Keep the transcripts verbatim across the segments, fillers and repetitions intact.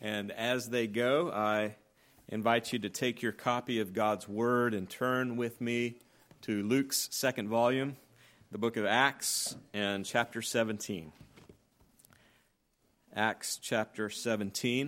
And as they go, I invite you to take your copy of God's Word and turn with me to Luke's second volume, the book of Acts, and chapter seventeen. Acts chapter seventeen.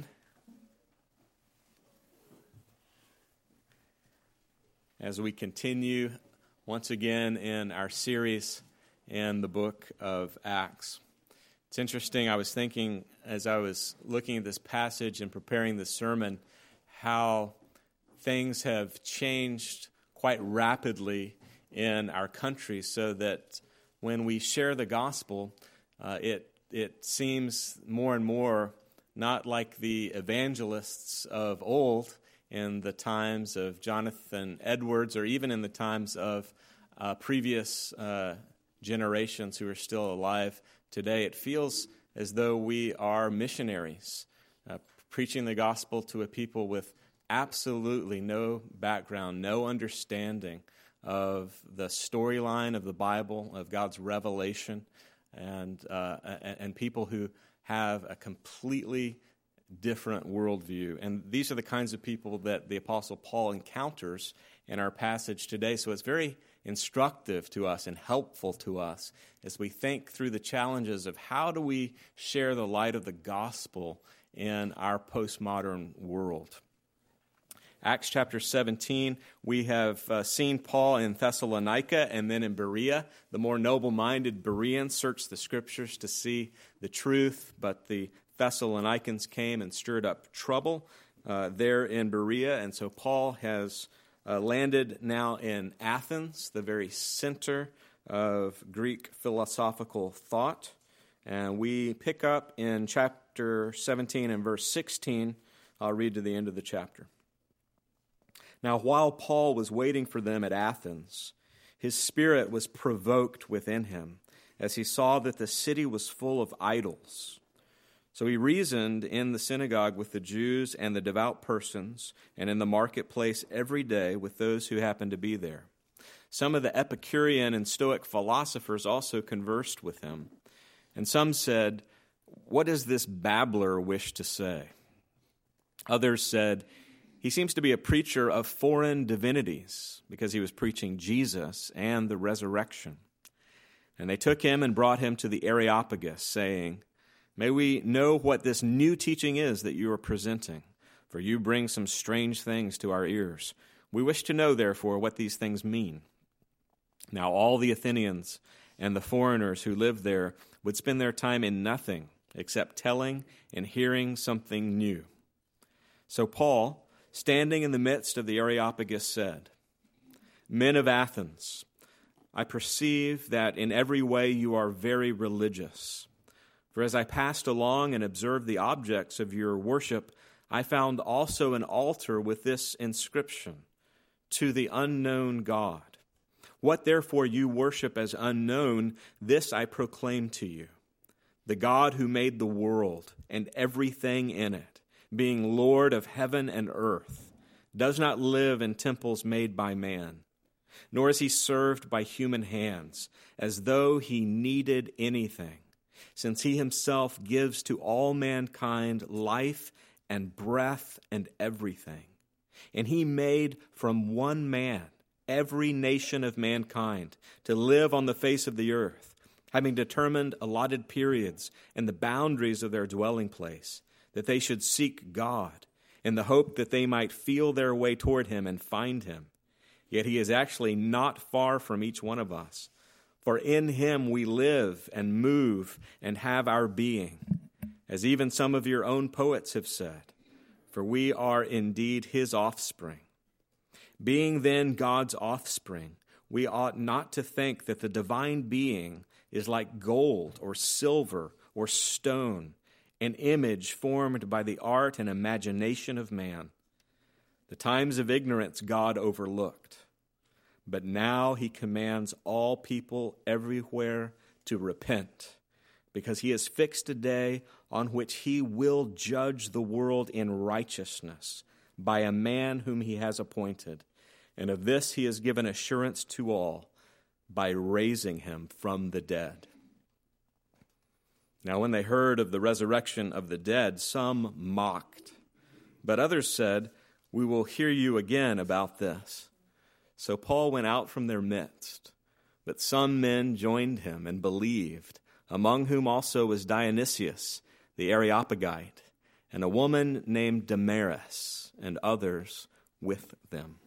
As we continue once again in our series in the book of Acts. It's interesting, I was thinking as I was looking at this passage and preparing this sermon, how things have changed quite rapidly in our country, so that when we share the gospel, uh, it it seems more and more not like the evangelists of old in the times of Jonathan Edwards, or even in the times of uh, previous uh, generations who are still alive today. It feels as though we are missionaries, uh, preaching the gospel to a people with absolutely no background, no understanding of the storyline of the Bible, of God's revelation, and uh, and people who have a completely different worldview. And these are the kinds of people that the Apostle Paul encounters in our passage today. So it's very instructive to us and helpful to us as we think through the challenges of how do we share the light of the gospel in our postmodern world. Acts chapter seventeen, we have uh, seen Paul in Thessalonica and then in Berea. The more noble-minded Bereans searched the Scriptures to see the truth, but the Thessalonians came and stirred up trouble uh, there in Berea. And so Paul has uh, landed now in Athens, the very center of Greek philosophical thought. And we pick up in chapter seventeen and verse sixteen. I'll read to the end of the chapter. Now, while Paul was waiting for them at Athens, his spirit was provoked within him as he saw that the city was full of idols. So he reasoned in the synagogue with the Jews and the devout persons, and in the marketplace every day with those who happened to be there. Some of the Epicurean and Stoic philosophers also conversed with him. And some said, "What does this babbler wish to say?" Others said, "He seems to be a preacher of foreign divinities," because he was preaching Jesus and the resurrection. And they took him and brought him to the Areopagus, saying, "May we know what this new teaching is that you are presenting, for you bring some strange things to our ears. We wish to know, therefore, what these things mean." Now all the Athenians and the foreigners who lived there would spend their time in nothing except telling and hearing something new. So Paul, standing in the midst of the Areopagus, said, "Men of Athens, I perceive that in every way you are very religious. For as I passed along and observed the objects of your worship, I found also an altar with this inscription, 'To the unknown God.' What therefore you worship as unknown, this I proclaim to you. The God who made the world and everything in it, being Lord of heaven and earth, does not live in temples made by man, nor is he served by human hands, as though he needed anything, since he himself gives to all mankind life and breath and everything. And he made from one man every nation of mankind to live on the face of the earth, having determined allotted periods and the boundaries of their dwelling place, that they should seek God, in the hope that they might feel their way toward him and find him. Yet he is actually not far from each one of us. For in him we live and move and have our being, as even some of your own poets have said, for we are indeed his offspring. Being then God's offspring, we ought not to think that the divine being is like gold or silver or stone, an image formed by the art and imagination of man. The times of ignorance God overlooked, but now he commands all people everywhere to repent, because he has fixed a day on which he will judge the world in righteousness by a man whom he has appointed. And of this he has given assurance to all by raising him from the dead. Now when they heard of the resurrection of the dead, some mocked. But others said, "We will hear you again about this." So Paul went out from their midst. But some men joined him and believed, among whom also was Dionysius the Areopagite, and a woman named Damaris, and others with them.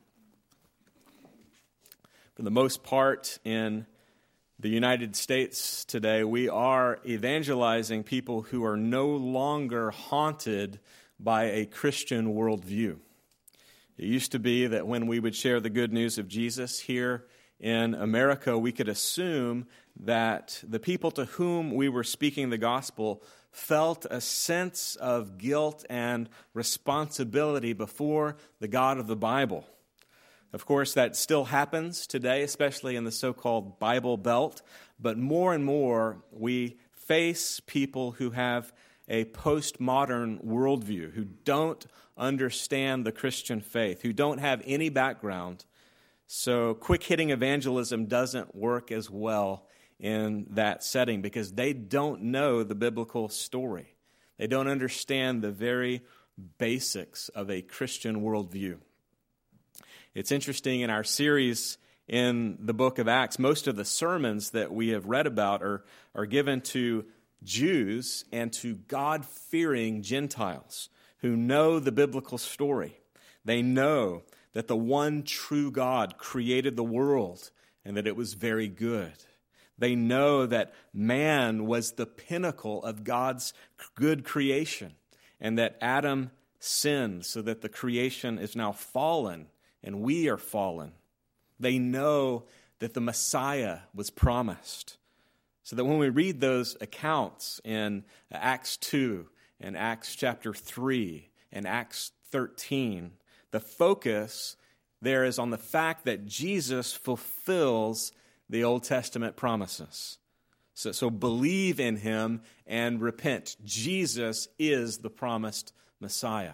For the most part, in the United States today, we are evangelizing people who are no longer haunted by a Christian worldview. It used to be that when we would share the good news of Jesus here in America, we could assume that the people to whom we were speaking the gospel felt a sense of guilt and responsibility before the God of the Bible. Of course, that still happens today, especially in the so-called Bible Belt, but more and more we face people who have a postmodern worldview, who don't understand the Christian faith, who don't have any background. So quick-hitting evangelism doesn't work as well in that setting because they don't know the biblical story. They don't understand the very basics of a Christian worldview. It's interesting, in our series in the book of Acts, most of the sermons that we have read about are, are given to Jews and to God-fearing Gentiles who know the biblical story. They know that the one true God created the world and that it was very good. They know that man was the pinnacle of God's good creation and that Adam sinned so that the creation is now fallen and we are fallen. They know that the Messiah was promised. So that when we read those accounts in Acts two and Acts chapter three and Acts thirteen, the focus there is on the fact that Jesus fulfills the Old Testament promises. So, so believe in him and repent. Jesus is the promised Messiah.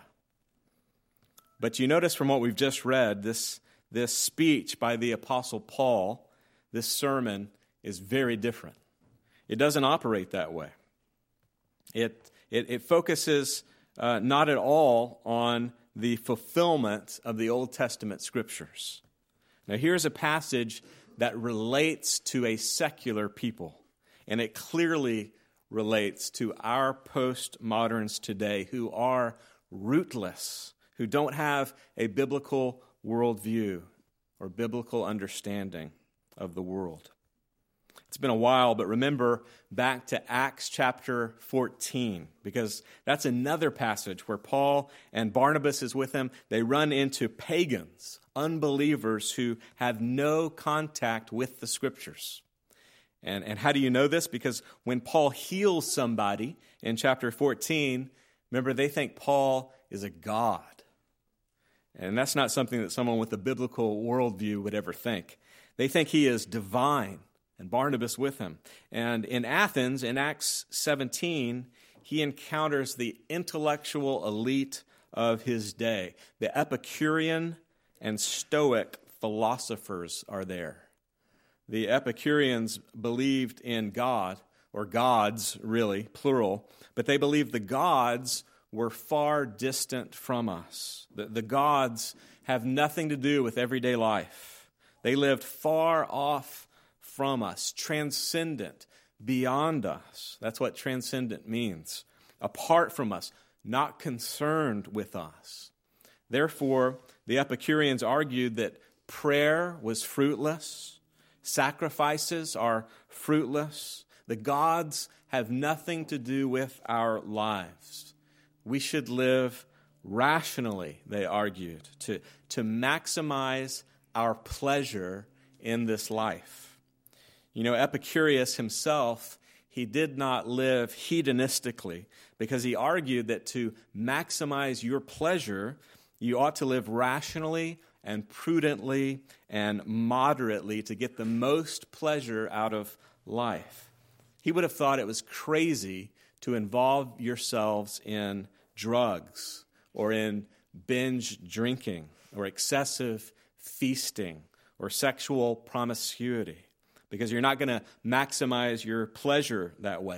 But you notice from what we've just read, this, this speech by the Apostle Paul, this sermon, is very different. It doesn't operate that way. It, it, it focuses uh, not at all on the fulfillment of the Old Testament scriptures. Now here's a passage that relates to a secular people, and it clearly relates to our postmoderns today who are rootless, who don't have a biblical worldview or biblical understanding of the world. It's been a while, but remember back to Acts chapter fourteen, because that's another passage where Paul and Barnabas is with them. They run into pagans, unbelievers who have no contact with the Scriptures. And, and how do you know this? Because when Paul heals somebody in chapter fourteen, remember, they think Paul is a god. And that's not something that someone with a biblical worldview would ever think. They think he is divine, and Barnabas with him. And in Athens, in Acts seventeen, he encounters the intellectual elite of his day. The Epicurean and Stoic philosophers are there. The Epicureans believed in God, or gods, really, plural, but they believed the gods were far distant from us. The, the gods have nothing to do with everyday life. They lived far off from us, transcendent, beyond us. That's what transcendent means. Apart from us, not concerned with us. Therefore, the Epicureans argued that prayer was fruitless, sacrifices are fruitless, the gods have nothing to do with our lives. We should live rationally, they argued, to, to maximize our pleasure in this life. You know, Epicurus himself, he did not live hedonistically because he argued that to maximize your pleasure, you ought to live rationally and prudently and moderately to get the most pleasure out of life. He would have thought it was crazy to involve yourselves in drugs or in binge drinking or excessive feasting or sexual promiscuity, because you're not going to maximize your pleasure that way.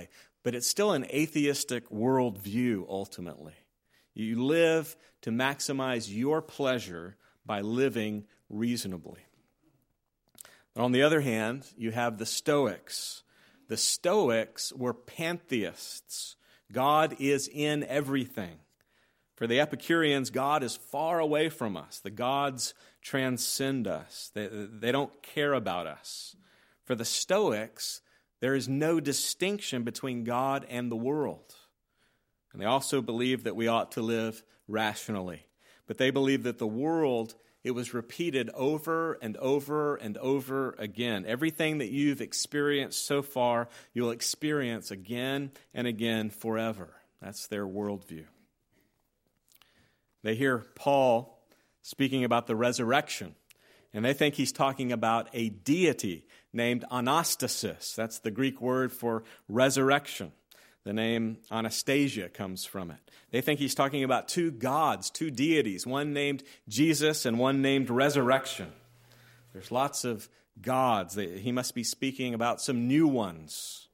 but it's still an atheistic worldview ultimately. You live to maximize your pleasure by living reasonably. But on the other hand, you have the Stoics. The Stoics were pantheists. God is in everything. For the Epicureans, God is far away from us. The gods transcend us. They, they don't care about us. For the Stoics, there is no distinction between God and the world. And they also believe that we ought to live rationally. But they believe that the world, it was repeated over and over and over again. Everything that you've experienced so far, you'll experience again and again forever. That's their worldview. They hear Paul speaking about the resurrection, and they think he's talking about a deity named Anastasis. That's the Greek word for resurrection. The name Anastasia comes from it. They think he's talking about two gods, two deities, one named Jesus and one named Resurrection. There's lots of gods. He must be speaking about some new ones.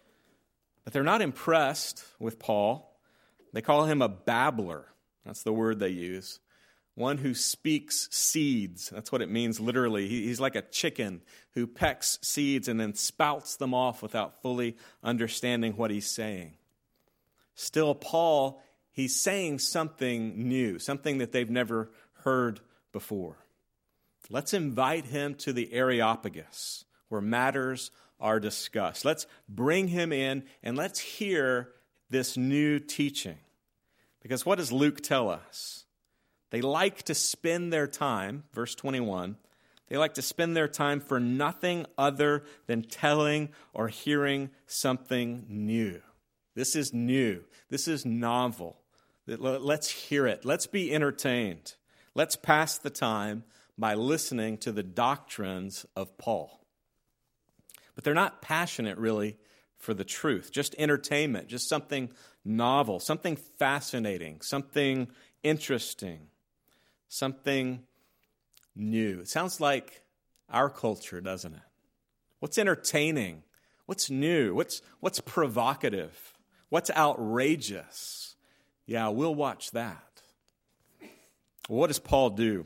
But they're not impressed with Paul. They call him a babbler. That's the word they use. One who speaks seeds. That's what it means literally. He's like a chicken who pecks seeds and then spouts them off without fully understanding what he's saying. Still, Paul, he's saying something new, something that they've never heard before. Let's invite him to the Areopagus, where matters are discussed. Let's bring him in and let's hear this new teaching. Because what does Luke tell us? They like to spend their time, verse twenty-one, they like to spend their time for nothing other than telling or hearing something new. This is new. This is novel. Let's hear it. Let's be entertained. Let's pass the time by listening to the doctrines of Paul. But they're not passionate, really, for the truth. Just entertainment, just something novel, something fascinating, something interesting. Something new. It sounds like our culture, doesn't it? What's entertaining? What's new? What's what's provocative? What's outrageous? Yeah, we'll watch that. Well, what does Paul do?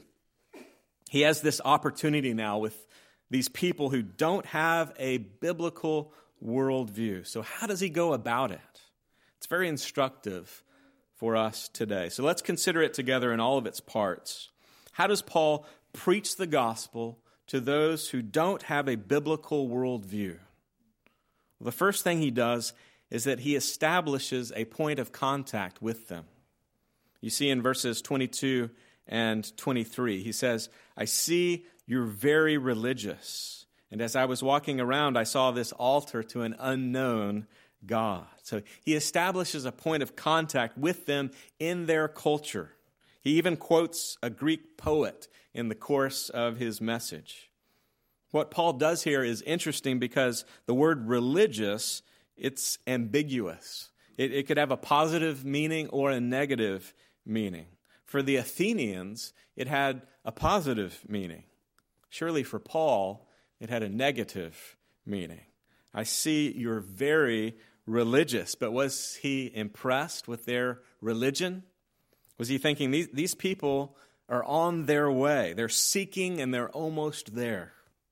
He has this opportunity now with these people who don't have a biblical worldview. So how does he go about it? It's very instructive for us today. So let's consider it together in all of its parts. How does Paul preach the gospel to those who don't have a biblical worldview? Well, the first thing he does is that he establishes a point of contact with them. You see in verses twenty-two and twenty-three, he says, I see you're very religious. And as I was walking around, I saw this altar to an unknown God. So he establishes a point of contact with them in their culture. He even quotes a Greek poet in the course of his message. What Paul does here is interesting because the word religious, it's ambiguous. It, it could have a positive meaning or a negative meaning. For the Athenians, it had a positive meaning. Surely for Paul, it had a negative meaning. I see you're very religious, but was he impressed with their religion? Was he thinking, these, these people are on their way, they're seeking and they're almost there?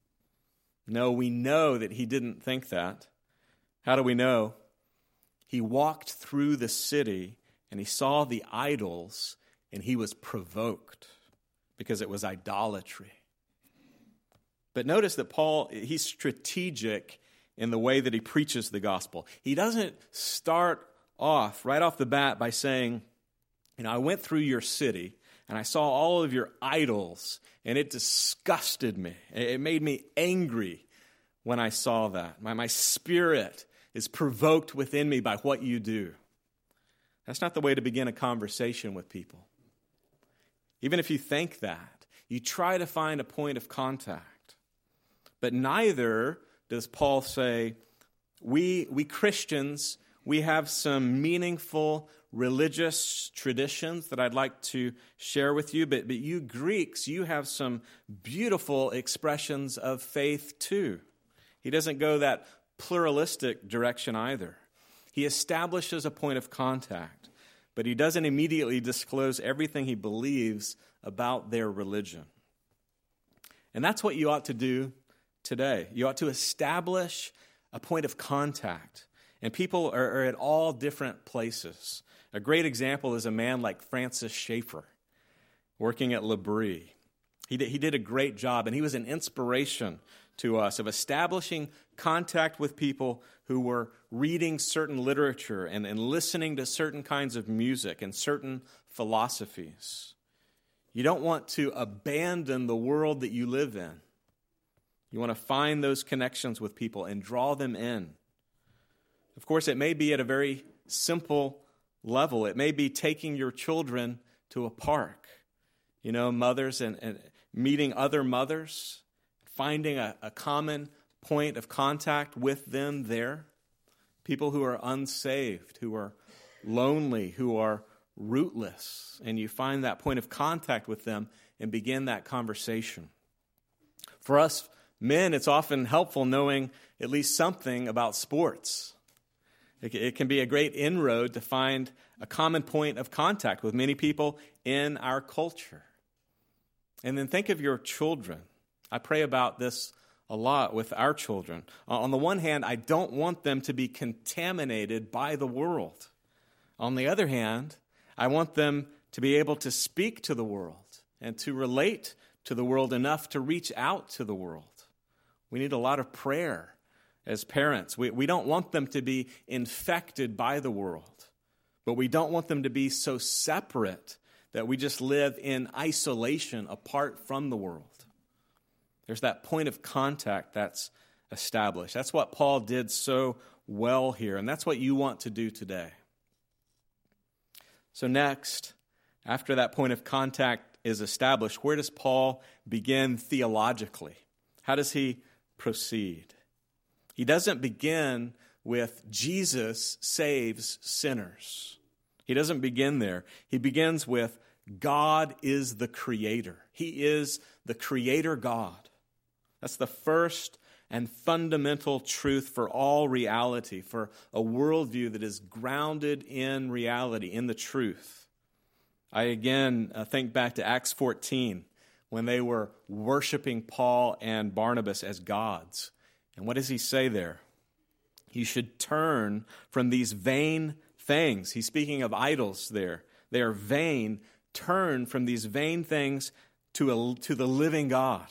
No, we know that he didn't think that. How do we know? He walked through the city and he saw the idols and he was provoked because it was idolatry. But notice that Paul, he's strategic in the way that he preaches the gospel. He doesn't start off right off the bat by saying, you know, I went through your city and I saw all of your idols and it disgusted me. It made me angry when I saw that. My, my spirit is provoked within me by what you do. That's not the way to begin a conversation with people. Even if you think that, you try to find a point of contact. But neither does Paul say, we, we Christians, we have some meaningful religious traditions that I'd like to share with you, but, but you Greeks, you have some beautiful expressions of faith too. He doesn't go that pluralistic direction either. He establishes a point of contact, but he doesn't immediately disclose everything he believes about their religion. And that's what you ought to do today. You ought to establish a point of contact. And people are, are at all different places. A great example is a man like Francis Schaeffer, working at L'Abri. He did, he did a great job, and he was an inspiration to us of establishing contact with people who were reading certain literature and, and listening to certain kinds of music and certain philosophies. You don't want to abandon the world that you live in. You want to find those connections with people and draw them in. Of course, it may be at a very simple level. It may be taking your children to a park. You know, mothers and, and meeting other mothers, finding a, a common point of contact with them there. People who are unsaved, who are lonely, who are rootless. And you find that point of contact with them and begin that conversation. For us men, it's often helpful knowing at least something about sports. It can be a great inroad to find a common point of contact with many people in our culture. And then think of your children. I pray about this a lot with our children. On the one hand, I don't want them to be contaminated by the world. On the other hand, I want them to be able to speak to the world and to relate to the world enough to reach out to the world. We need a lot of prayer as parents. We, we don't want them to be infected by the world, but we don't want them to be so separate that we just live in isolation apart from the world. There's that point of contact that's established. That's what Paul did so well here, and that's what you want to do today. So next, after that point of contact is established, where does Paul begin theologically? How does he proceed? He doesn't begin with Jesus saves sinners. He doesn't begin there. He begins with God is the creator. He is the creator God. That's the first and fundamental truth for all reality, for a worldview that is grounded in reality, in the truth. I again uh, think back to Acts fourteen, when they were worshiping Paul and Barnabas as gods. And what does he say there? You should turn from these vain things. He's speaking of idols there. They are vain. Turn from these vain things to, a, to the living God.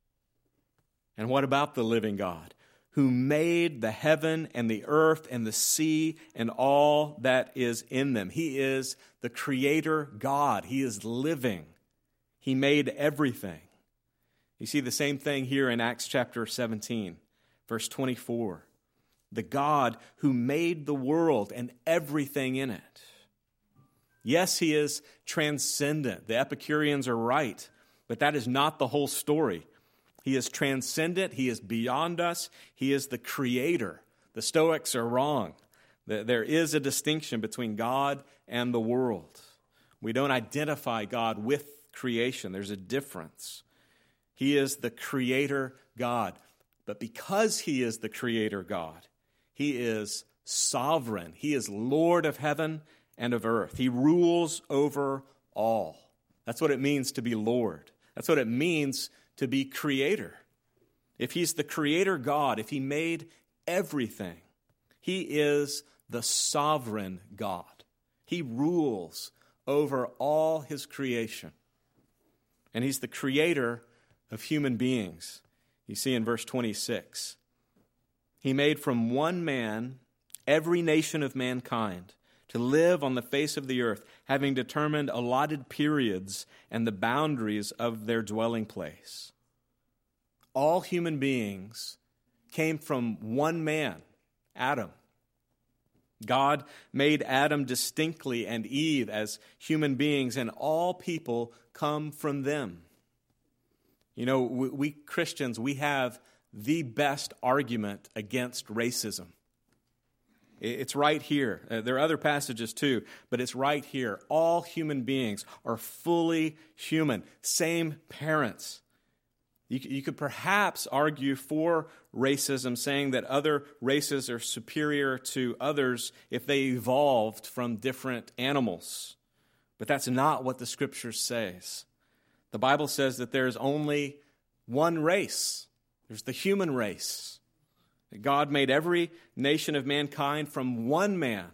And what about the living God? Who made the heaven and the earth and the sea and all that is in them. He is the creator God. He is living. He made everything. You see the same thing here in Acts chapter seventeen. Verse twenty-four, the God who made the world and everything in it. Yes, he is transcendent. The Epicureans are right, but that is not the whole story. He is transcendent. He is beyond us. He is the creator. The Stoics are wrong. There is a distinction between God and the world. We don't identify God with creation. There's a difference. He is the creator God. But because he is the creator God, he is sovereign. He is Lord of heaven and of earth. He rules over all. That's what it means to be Lord. That's what it means to be creator. If he's the creator God, if he made everything, he is the sovereign God. He rules over all his creation. And he's the creator of human beings. You see in verse twenty-six, he made from one man every nation of mankind to live on the face of the earth, having determined allotted periods and the boundaries of their dwelling place. All human beings came from one man, Adam. God made Adam distinctly and Eve as human beings, and all people come from them. You know, we, we Christians, we have the best argument against racism. It's right here. Uh, there are other passages too, but it's right here. All human beings are fully human. Same parents, You, you could perhaps argue for racism, saying that other races are superior to others if they evolved from different animals. But that's not what the Scripture says. The Bible says that there's only one race. There's the human race. God made every nation of mankind from one man,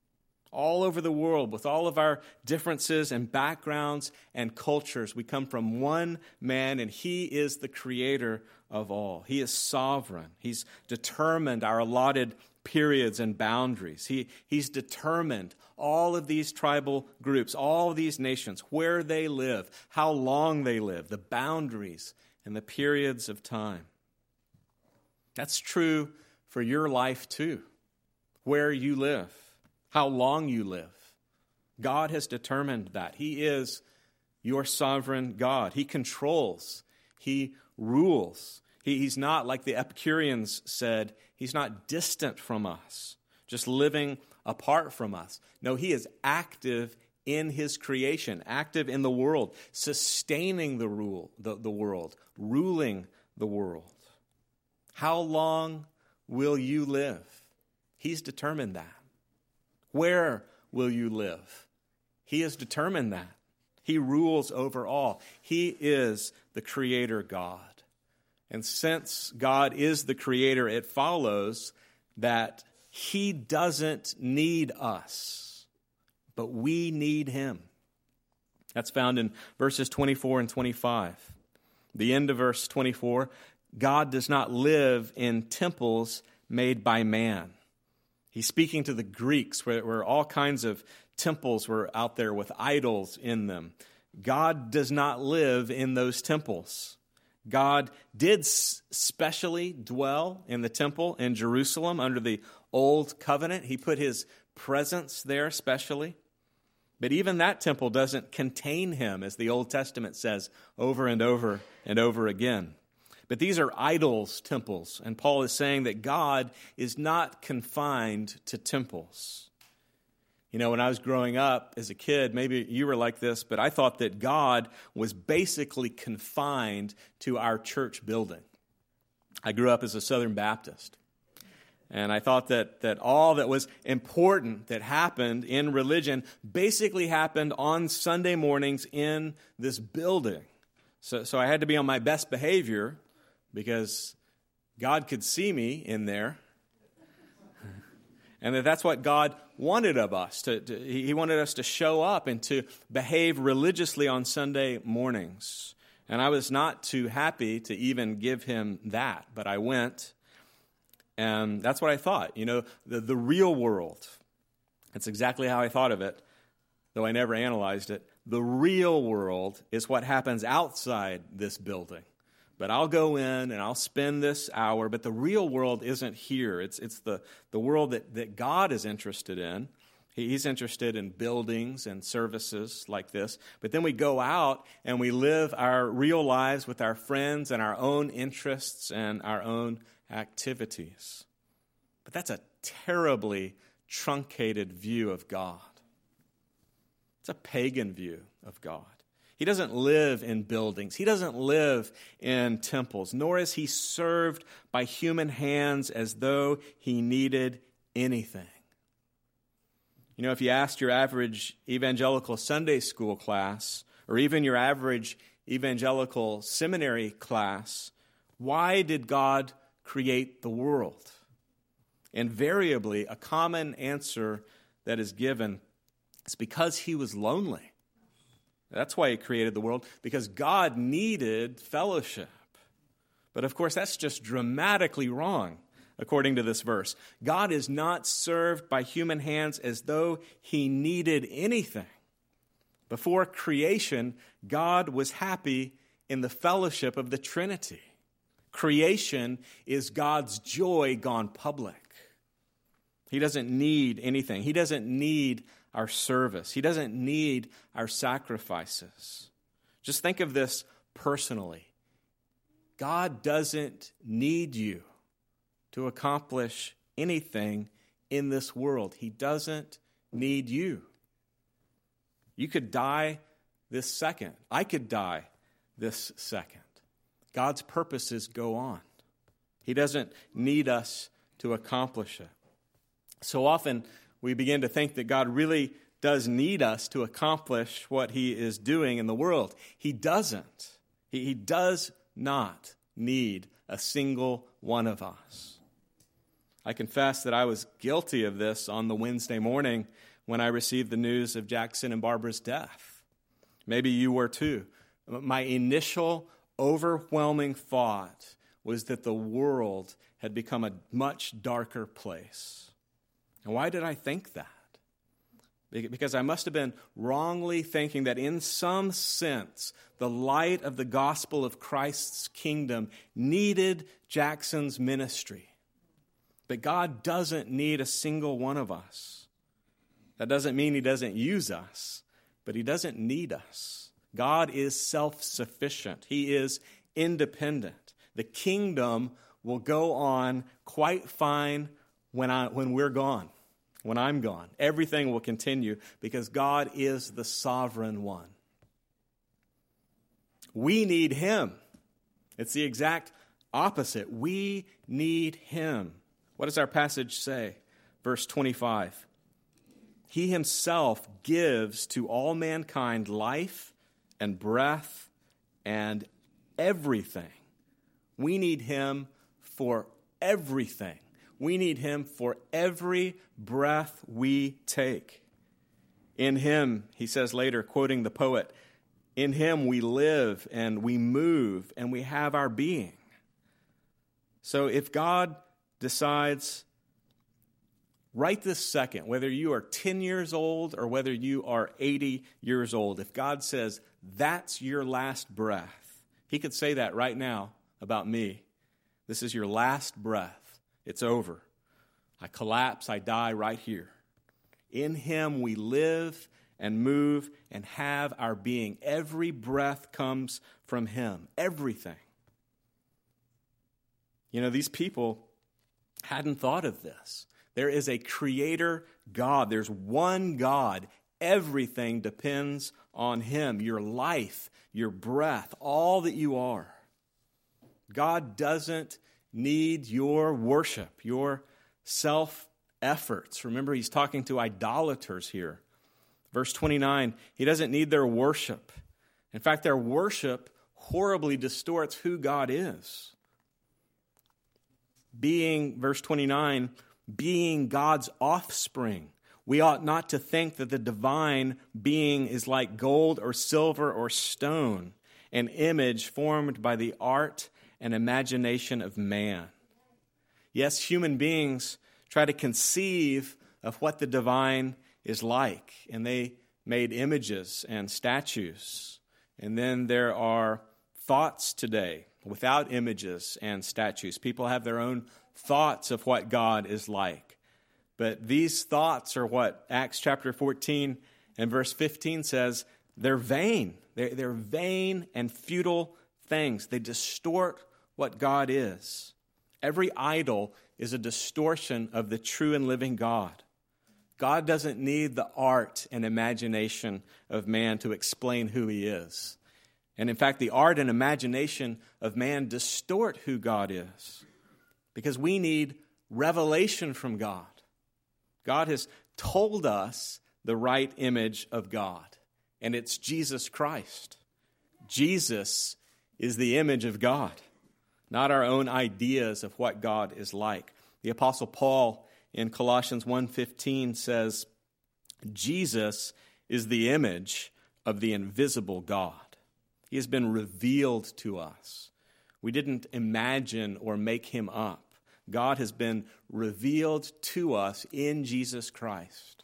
all over the world, with all of our differences and backgrounds and cultures. We come from one man, and he is the creator of all. He is sovereign. He's determined our allotted periods and boundaries. He, he's determined all of these tribal groups, all of these nations, where they live, how long they live, the boundaries and the periods of time. That's true for your life too, where you live, how long you live. God has determined that. He is your sovereign God. He controls. He rules. He, he's not, like the Epicureans said, he's not distant from us, just living apart from us. No, he is active in his creation, active in the world, sustaining the rule, the, the world, ruling the world. How long will you live? He's determined that. Where will you live? He has determined that. He rules over all. He is the creator God. And since God is the creator, it follows that he doesn't need us, but we need him. That's found in verses twenty-four and twenty-five. The end of verse twenty-four, God does not live in temples made by man. He's speaking to the Greeks, where, where all kinds of temples were out there with idols in them. God does not live in those temples. God did specially dwell in the temple in Jerusalem under the Old Covenant. He put his presence there specially. But even that temple doesn't contain him, as the Old Testament says over and over and over again. But these are idols, temples, and Paul is saying that God is not confined to temples. You know, when I was growing up as a kid, maybe you were like this, but I thought that God was basically confined to our church building. I grew up as a Southern Baptist, and I thought that, that all that was important that happened in religion basically happened on Sunday mornings in this building. So, so I had to be on my best behavior because God could see me in there. And that that's what God wanted of us. To, to, he wanted us to show up and to behave religiously on Sunday mornings. And I was not too happy to even give him that. But I went, and that's what I thought. You know, the, the real world, that's exactly how I thought of it, though I never analyzed it. The real world is what happens outside this building. But I'll go in and I'll spend this hour, but the real world isn't here. It's it's the, the world that, that God is interested in. He, he's interested in buildings and services like this. But then we go out and we live our real lives with our friends and our own interests and our own activities. But that's a terribly truncated view of God. It's a pagan view of God. He doesn't live in buildings. He doesn't live in temples, nor is he served by human hands as though he needed anything. You know, if you asked your average evangelical Sunday school class, or even your average evangelical seminary class, why did God create the world? Invariably, a common answer that is given is because he was lonely. That's why he created the world, because God needed fellowship. But of course, that's just dramatically wrong, according to this verse. God is not served by human hands as though he needed anything. Before creation, God was happy in the fellowship of the Trinity. Creation is God's joy gone public. He doesn't need anything. He doesn't need our service. He doesn't need our sacrifices. Just think of this personally. God doesn't need you to accomplish anything in this world. He doesn't need you. You could die this second. I could die this second. God's purposes go on. He doesn't need us to accomplish it. So often we begin to think that God really does need us to accomplish what he is doing in the world. He doesn't. He, he does not need a single one of us. I confess that I was guilty of this on the Wednesday morning when I received the news of Jackson and Barbara's death. Maybe you were too. My initial overwhelming thought was that the world had become a much darker place. And why did I think that? Because I must have been wrongly thinking that in some sense, the light of the gospel of Christ's kingdom needed Jackson's ministry. But God doesn't need a single one of us. That doesn't mean he doesn't use us, but he doesn't need us. God is self-sufficient. He is independent. The kingdom will go on quite fine when I when we're gone, when I'm gone. Everything will continue because God is the sovereign one. We need him. It's the exact opposite. We need him. What does our passage say? Verse twenty-five. He himself gives to all mankind life and breath and everything. We need him for everything. We need him for every breath we take. In him, he says later, quoting the poet, in him we live and we move and we have our being. So if God decides right this second, whether you are ten years old or whether you are eighty years old, if God says that's your last breath, he could say that right now about me. This is your last breath. It's over. I collapse. I die right here. In him we live and move and have our being. Every breath comes from him. Everything. You know, these people hadn't thought of this. There is a creator God. There's one God. Everything depends on him. Your life, your breath, all that you are. God doesn't need your worship, your self-efforts. Remember, he's talking to idolaters here. Verse twenty-nine, he doesn't need their worship. In fact, their worship horribly distorts who God is. Being, verse twenty-nine, being God's offspring, we ought not to think that the divine being is like gold or silver or stone, an image formed by the art and imagination of man. Yes, human beings try to conceive of what the divine is like, and they made images and statues. And then there are thoughts today without images and statues. People have their own thoughts of what God is like. But these thoughts are what Acts chapter fourteen and verse fifteen says, they're vain. They're, they're vain and futile things. They distort what God is. Every idol is a distortion of the true and living God. God doesn't need the art and imagination of man to explain who he is. And in fact, the art and imagination of man distort who God is. Because we need revelation from God. God has told us the right image of God, and it's Jesus Christ. Jesus is the image of God, not our own ideas of what God is like. The Apostle Paul in Colossians one fifteen says, Jesus is the image of the invisible God. He has been revealed to us. We didn't imagine or make him up. God has been revealed to us in Jesus Christ.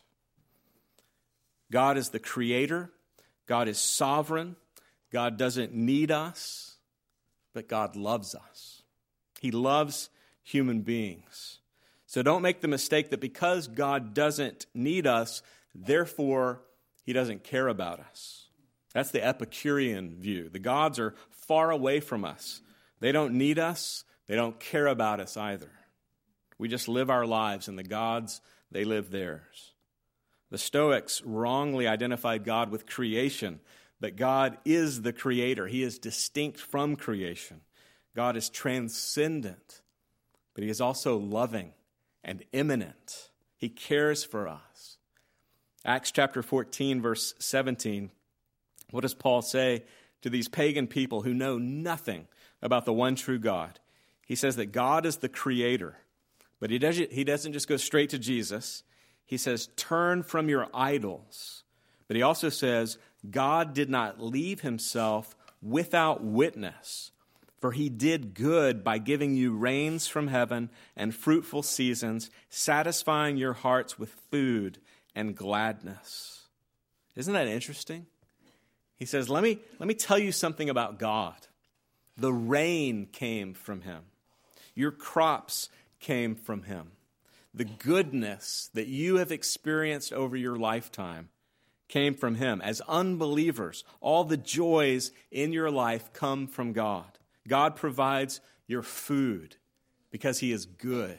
God is the creator. God is sovereign. God doesn't need us, but God loves us. He loves human beings. So don't make the mistake that because God doesn't need us, therefore he doesn't care about us. That's the Epicurean view. The gods are far away from us. They don't need us. They don't care about us either. We just live our lives, and the gods, they live theirs. The Stoics wrongly identified God with creation, but God is the creator. He is distinct from creation. God is transcendent, but he is also loving and immanent. He cares for us. Acts chapter fourteen, verse seventeen, what does Paul say to these pagan people who know nothing about the one true God? He says that God is the creator, but he doesn't, he doesn't just go straight to Jesus. He says, turn from your idols. But he also says, God did not leave himself without witness, for he did good by giving you rains from heaven and fruitful seasons, satisfying your hearts with food and gladness. Isn't that interesting? He says, let me, let me tell you something about God. The rain came from him. Your crops came from him. The goodness that you have experienced over your lifetime came from him. As unbelievers, all the joys in your life come from God. God provides your food because he is good.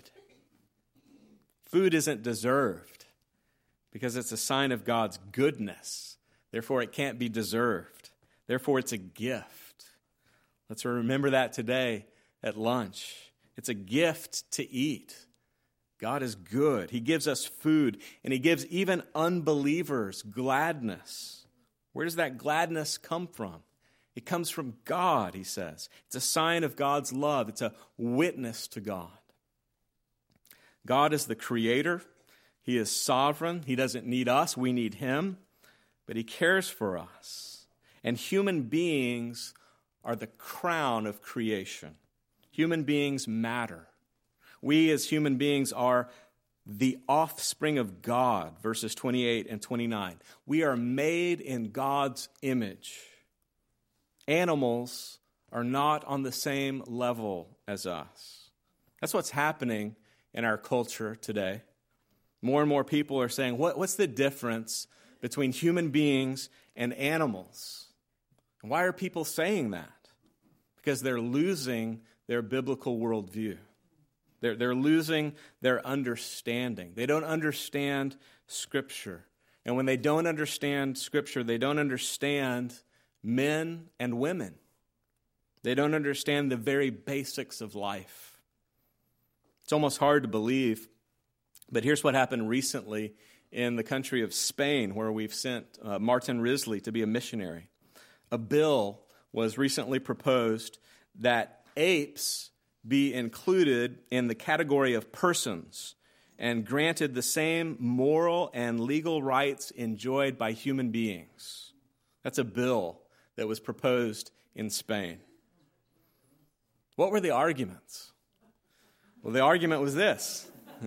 Food isn't deserved because it's a sign of God's goodness. Therefore, it can't be deserved. Therefore, it's a gift. Let's remember that today at lunch. It's a gift to eat. God is good. He gives us food, and he gives even unbelievers gladness. Where does that gladness come from? It comes from God, he says. It's a sign of God's love. It's a witness to God. God is the creator. He is sovereign. He doesn't need us. We need him. But he cares for us. And human beings are the crown of creation. Human beings matter. We as human beings are the offspring of God, verses twenty-eight and twenty-nine. We are made in God's image. Animals are not on the same level as us. That's what's happening in our culture today. More and more people are saying, what, what's the difference between human beings and animals? And why are people saying that? Because they're losing their biblical worldview. They're, they're losing their understanding. They don't understand Scripture. And when they don't understand Scripture, they don't understand men and women. They don't understand the very basics of life. It's almost hard to believe, but here's what happened recently in the country of Spain, where we've sent uh, Martin Risley to be a missionary. A bill was recently proposed that apes be included in the category of persons and granted the same moral and legal rights enjoyed by human beings. That's a bill that was proposed in Spain. What were the arguments? Well, the argument was this.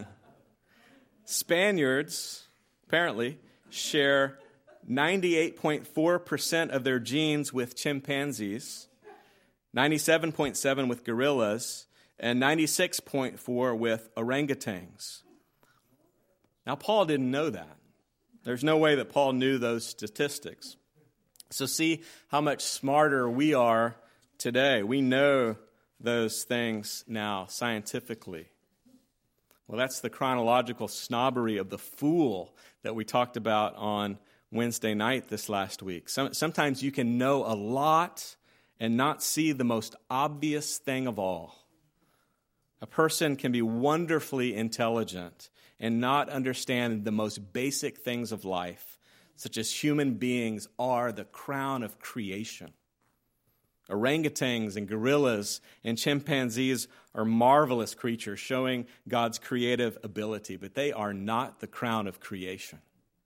Spaniards, apparently, share ninety-eight point four percent of their genes with chimpanzees, ninety-seven point seven with gorillas, and ninety-six point four with orangutans. Now, Paul didn't know that. There's no way that Paul knew those statistics. So see how much smarter we are today. We know those things now scientifically. Well, that's the chronological snobbery of the fool that we talked about on Wednesday night this last week. Some, sometimes you can know a lot and not see the most obvious thing of all. A person can be wonderfully intelligent and not understand the most basic things of life, such as human beings are the crown of creation. Orangutans and gorillas and chimpanzees are marvelous creatures showing God's creative ability, but they are not the crown of creation.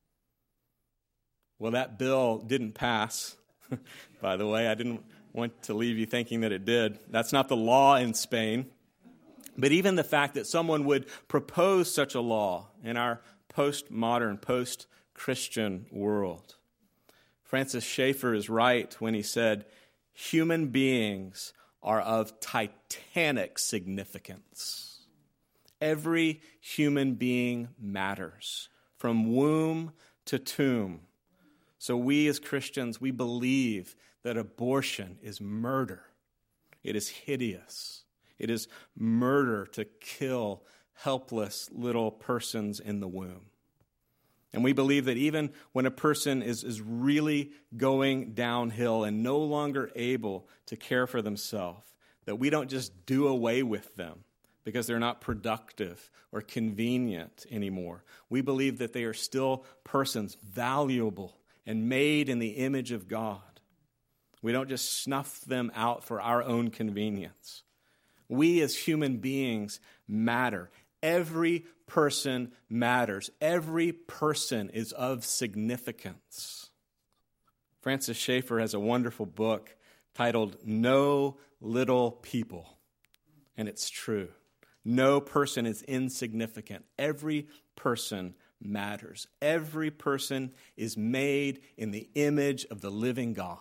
Well, that bill didn't pass, by the way. I didn't want to leave you thinking that it did. That's not the law in Spain. But even the fact that someone would propose such a law in our postmodern, post-Christian world. Francis Schaeffer is right when he said, human beings are of titanic significance. Every human being matters, from womb to tomb. So we as Christians, we believe that abortion is murder. It is hideous. It is murder to kill helpless little persons in the womb. And we believe that even when a person is, is really going downhill and no longer able to care for themselves, that we don't just do away with them because they're not productive or convenient anymore. We believe that they are still persons, valuable and made in the image of God. We don't just snuff them out for our own convenience. We as human beings matter. Every person matters. Every person is of significance. Francis Schaeffer has a wonderful book titled No Little People, and it's true. No person is insignificant. Every person matters. Every person is made in the image of the living God.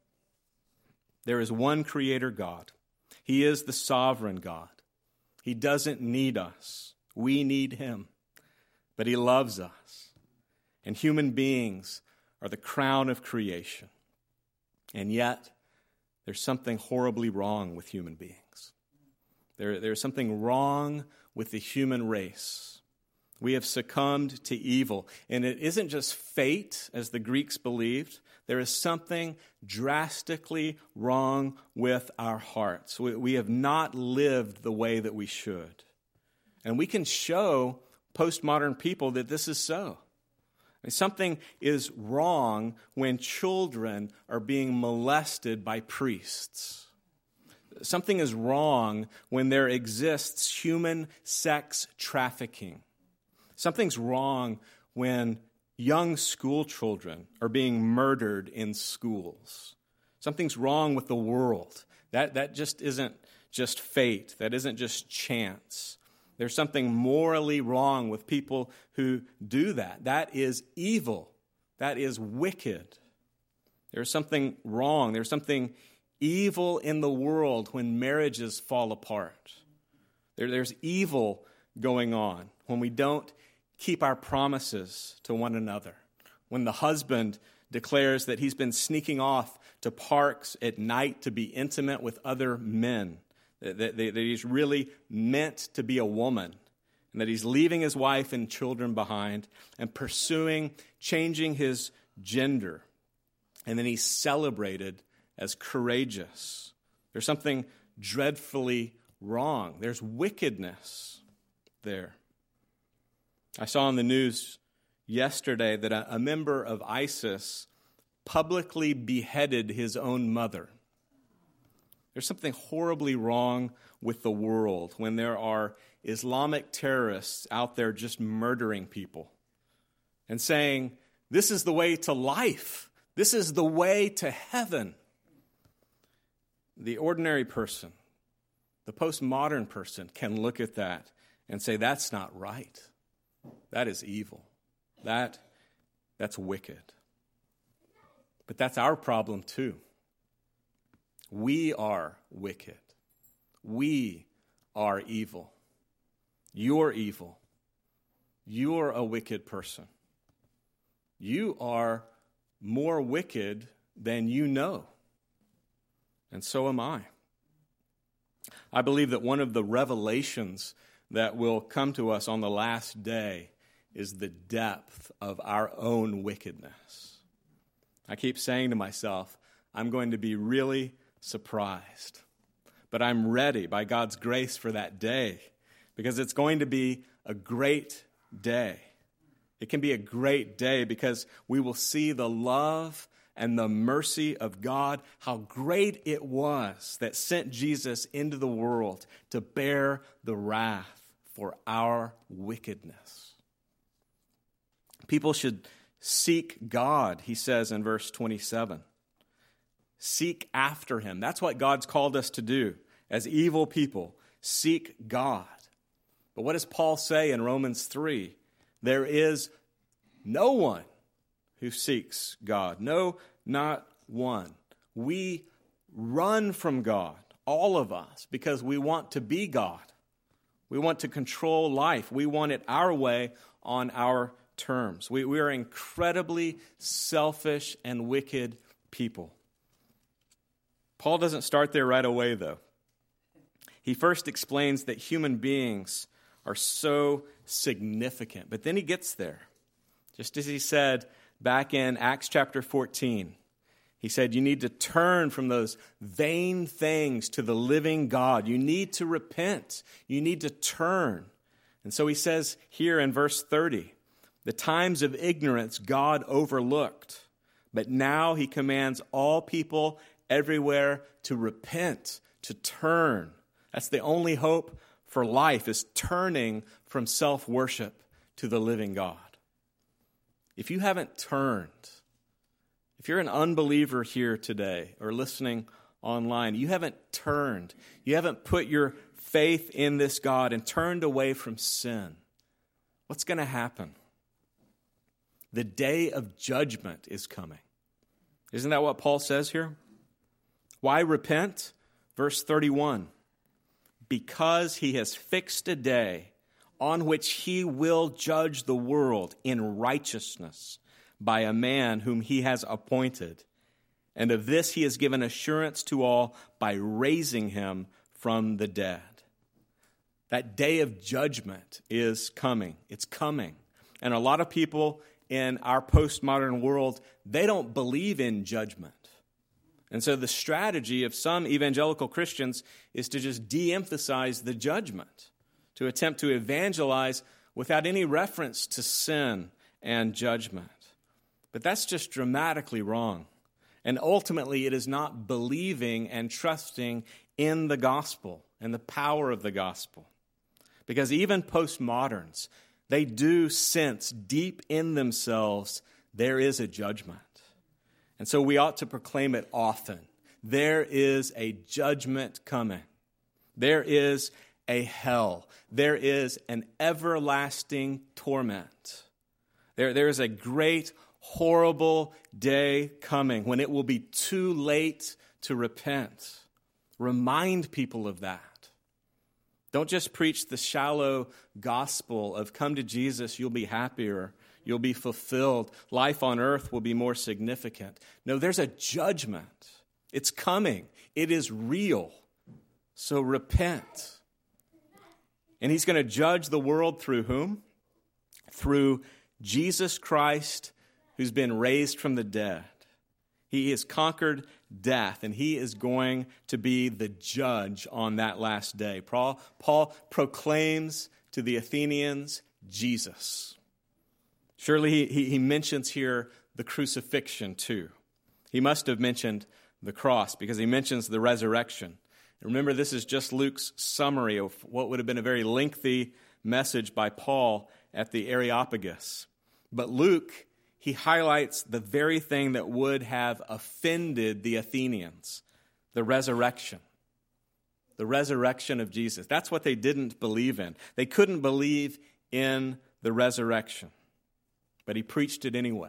There is one Creator God. He is the sovereign God. He doesn't need us. We need Him. But He loves us. And human beings are the crown of creation. And yet, there's something horribly wrong with human beings. There, there's something wrong with the human race. We have succumbed to evil. And it isn't just fate, as the Greeks believed. There is something drastically wrong with our hearts. We, we have not lived the way that we should. And we can show postmodern people that this is so. I mean, something is wrong when children are being molested by priests. Something is wrong when there exists human sex trafficking. Something's wrong when young school children are being murdered in schools. Something's wrong with the world. That, that just isn't just fate. That isn't just chance. There's something morally wrong with people who do that. That is evil. That is wicked. There's something wrong. There's something evil in the world when marriages fall apart. There, there's evil going on when we don't keep our promises to one another. When the husband declares that he's been sneaking off to parks at night to be intimate with other men, that, that, that he's really meant to be a woman, and that he's leaving his wife and children behind and pursuing changing his gender. And then he's celebrated as courageous. There's something dreadfully wrong. There's wickedness there. I saw on the news yesterday that a, a member of ISIS publicly beheaded his own mother. There's something horribly wrong with the world when there are Islamic terrorists out there just murdering people and saying, this is the way to life. This is the way to heaven. The ordinary person, the postmodern person can look at that and say, that's not right. That is evil. That, that's wicked. But that's our problem too. We are wicked. We are evil. You're evil. You're a wicked person. You are more wicked than you know. And so am I. I believe that one of the revelations that will come to us on the last day is the depth of our own wickedness. I keep saying to myself, I'm going to be really surprised. But I'm ready by God's grace for that day, because it's going to be a great day. It can be a great day because we will see the love and the mercy of God, how great it was that sent Jesus into the world to bear the wrath for our wickedness. People should seek God, he says in verse twenty-seven. Seek after him. That's what God's called us to do as evil people. Seek God. But what does Paul say in Romans three? There is no one who seeks God. No, not one. We run from God, all of us, because we want to be God. We want to control life. We want it our way on our terms. We, we are incredibly selfish and wicked people. Paul doesn't start there right away, though. He first explains that human beings are so significant, but then he gets there. Just as he said back in Acts chapter fourteen, He said you need to turn from those vain things to the living God. You need to repent. You need to turn. And so he says here in verse thirty, the times of ignorance God overlooked, but now he commands all people everywhere to repent, to turn. That's the only hope for life, is turning from self-worship to the living God. If you haven't turned, if you're an unbeliever here today or listening online, you haven't turned, you haven't put your faith in this God and turned away from sin, what's going to happen? The day of judgment is coming. Isn't that what Paul says here? Why repent? Verse thirty-one. Because he has fixed a day on which he will judge the world in righteousness by a man whom he has appointed. And of this he has given assurance to all by raising him from the dead. That day of judgment is coming. It's coming. And a lot of people in our postmodern world, they don't believe in judgment. And so the strategy of some evangelical Christians is to just de-emphasize the judgment, to attempt to evangelize without any reference to sin and judgment. But that's just dramatically wrong. And ultimately, it is not believing and trusting in the gospel and the power of the gospel. Because even postmoderns, they do sense deep in themselves there is a judgment. And so we ought to proclaim it often. There is a judgment coming. There is a hell. There is an everlasting torment. There, there is a great, horrible day coming when it will be too late to repent. Remind people of that. Don't just preach the shallow gospel of come to Jesus, you'll be happier, you'll be fulfilled, life on earth will be more significant. No, there's a judgment. It's coming. It is real. So repent. And he's going to judge the world through whom? Through Jesus Christ, who's been raised from the dead. He has conquered death, and he is going to be the judge on that last day. Paul, Paul proclaims to the Athenians Jesus. Surely he, he, he mentions here the crucifixion too. He must have mentioned the cross because he mentions the resurrection. And remember, this is just Luke's summary of what would have been a very lengthy message by Paul at the Areopagus. But Luke, he highlights the very thing that would have offended the Athenians, the resurrection. The resurrection of Jesus. That's what they didn't believe in. They couldn't believe in the resurrection. But he preached it anyway.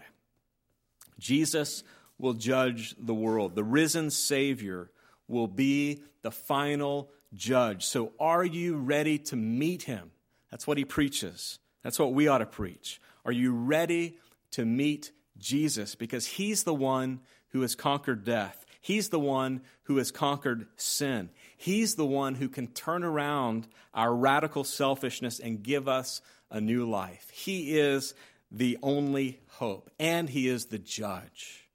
Jesus will judge the world. The risen Savior will be the final judge. So are you ready to meet him? That's what he preaches. That's what we ought to preach. Are you ready to meet Jesus? Because he's the one who has conquered death. He's the one who has conquered sin. He's the one who can turn around our radical selfishness and give us a new life. He is the only hope, and he is the judge.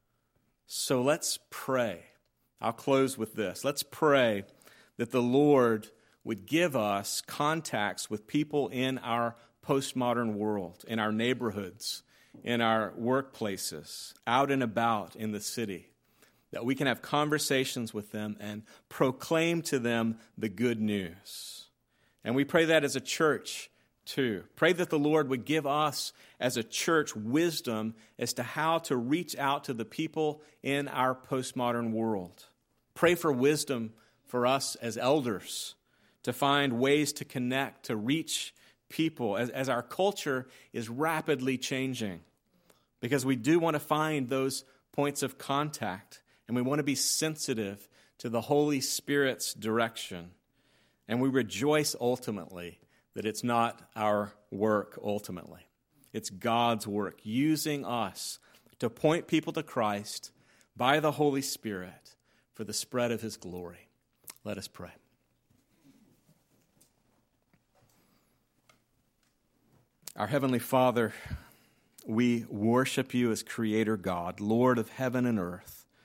So let's pray. I'll close with this. Let's pray that the Lord would give us contacts with people in our postmodern world, in our neighborhoods, in our workplaces, out and about in the city, that we can have conversations with them and proclaim to them the good news. And we pray that as a church too. Pray that the Lord would give us as a church wisdom as to how to reach out to the people in our postmodern world. Pray for wisdom for us as elders to find ways to connect, to reach people as, as our culture is rapidly changing. Because we do want to find those points of contact, and we want to be sensitive to the Holy Spirit's direction. And we rejoice ultimately that it's not our work ultimately. It's God's work, using us to point people to Christ by the Holy Spirit for the spread of his glory. Let us pray. Our Heavenly Father, we worship you as Creator God, Lord of heaven and earth.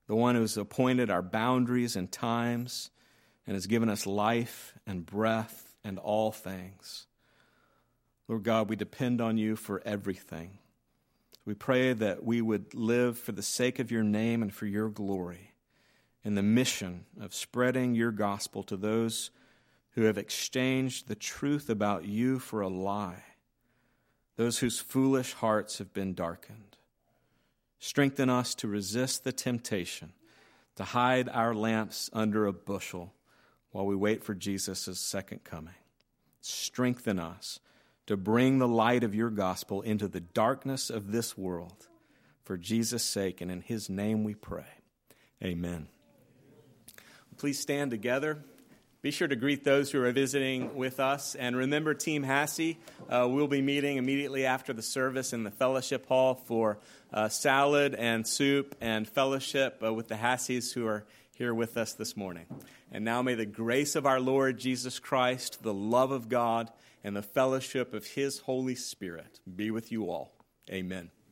the one who has appointed our boundaries and times and has given us life and breath and all things. Lord God, we depend on you for everything. We pray that we would live for the sake of your name and for your glory in the mission of spreading your gospel to those who have exchanged the truth about you for a lie, those whose foolish hearts have been darkened. Strengthen us to resist the temptation to hide our lamps under a bushel while we wait for Jesus' second coming. Strengthen us to bring the light of your gospel into the darkness of this world. For Jesus' sake and in his name we pray. Amen. Please stand together. Be sure to greet those who are visiting with us. And remember, Team Hassey, uh, we'll be meeting immediately after the service in the fellowship hall for uh, salad and soup and fellowship uh, with the Hasseys who are here with us this morning. And now may the grace of our Lord Jesus Christ, the love of God, and the fellowship of his Holy Spirit be with you all. Amen.